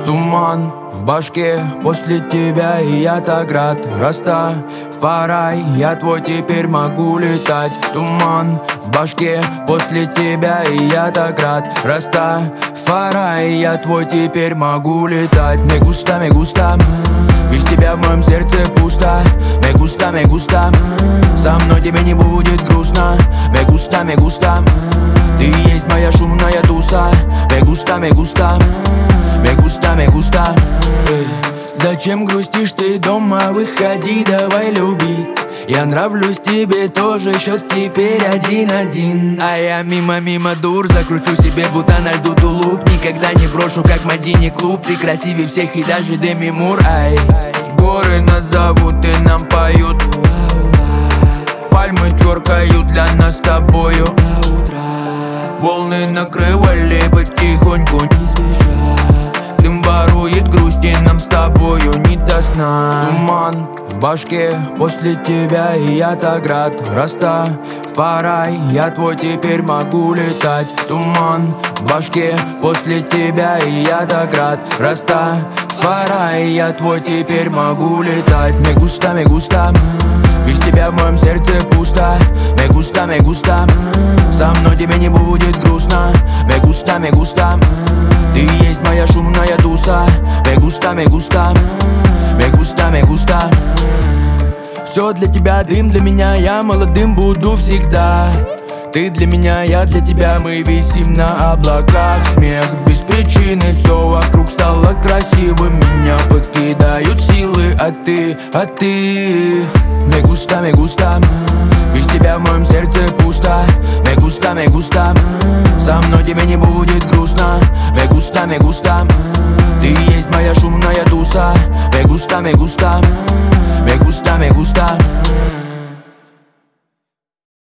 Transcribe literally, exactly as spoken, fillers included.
Туман в башке после тебя, и я так рад. Растафарай, я твой, теперь могу летать. Туман в башке после тебя, и я так рад. Растафарай, я твой, теперь могу летать. Me gusta, me gusta, без тебя в моем сердце пусто. Me gusta, me gusta, со мной тебе не будет грустно. Me gusta, me gusta, ты есть моя шумная туса. Me gusta, me gusta, me gusta, me gusta. Эй, зачем грустишь ты дома? Выходи, давай любить. Я нравлюсь тебе тоже, счет теперь один-один. А я мимо-мимо дур, закручу себе будто на льду тулуп. Никогда не брошу, как Мадини клуб. Ты красивее всех и даже Деми Мур. Ай, горы нас зовут и нам поют. Пальмы тверкают для нас с тобою. Волны накрывали потихоньку. Дым ворует грусти, нам с тобою не до сна. Туман в башке после тебя, и я так рад. Растафарай, я твой, теперь могу летать. Туман в башке после тебя, и я так рад. Растафарай, я твой, теперь могу летать. Me gusta, me gusta, без тебя в моем сердце пусто. Me gusta, me gusta, со мной тебе не будет грустно. Me gusta, me gusta, ты есть моя шумная туса. Me gusta, me gusta, me gusta, me gusta. Все для тебя, дым для меня, я молодым буду всегда. Ты для меня, я для тебя, мы висим на облаках. Смех без причины, все вокруг стало красивым. Меня покидают силы, а ты, а ты. Me gusta, me gusta, без тебя в моем сердце пусто. Me gusta, me gusta, со мной тебе не будет грустно. Me gusta, me gusta, ты есть моя шумная туса. Me gusta, me gusta, me gusta, me gusta.